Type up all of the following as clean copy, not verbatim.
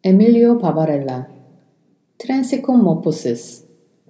에밀리오 바바렐라, 트랜시콤모포시스.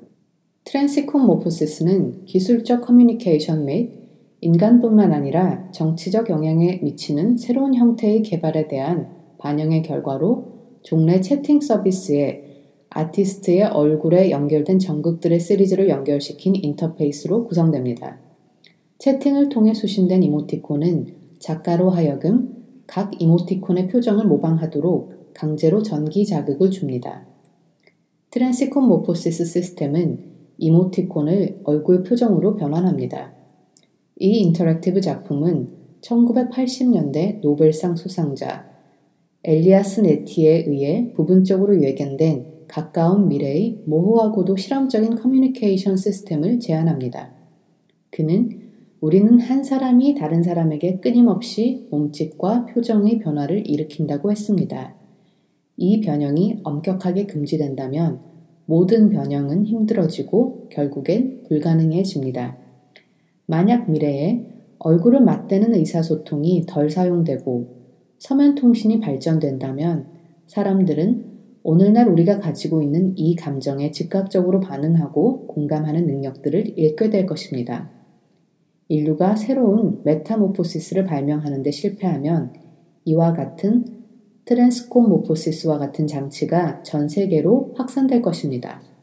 트랜시콤모포시스는 기술적 커뮤니케이션 및 인간뿐만 아니라 정치적 영향에 미치는 새로운 형태의 개발에 대한 반영의 결과로 종래 채팅 서비스에 아티스트의 얼굴에 연결된 전극들의 시리즈를 연결시킨 인터페이스로 구성됩니다. 채팅을 통해 수신된 이모티콘은 작가로 하여금 각 이모티콘의 표정을 모방하도록 강제로 전기 자극을 줍니다. 트랜시콤모포시스 시스템은 이모티콘을 얼굴 표정으로 변환합니다. 이 인터랙티브 작품은 1980년대 노벨상 수상자 엘리아스 네티에 의해 부분적으로 예견된 가까운 미래의 모호하고도 실험적인 커뮤니케이션 시스템을 제안합니다. 그는 우리는 한 사람이 다른 사람에게 끊임없이 몸짓과 표정의 변화를 일으킨다고 했습니다. 이 변형이 엄격하게 금지된다면 모든 변형은 힘들어지고 결국엔 불가능해집니다. 만약 미래에 얼굴을 맞대는 의사소통이 덜 사용되고 서면통신이 발전된다면 사람들은 오늘날 우리가 가지고 있는 이 감정에 즉각적으로 반응하고 공감하는 능력들을 잃게 될 것입니다. 인류가 새로운 메타모포시스를 발명하는 데 실패하면 이와 같은 트랜스콤모포시스와 같은 장치가 전 세계로 확산될 것입니다.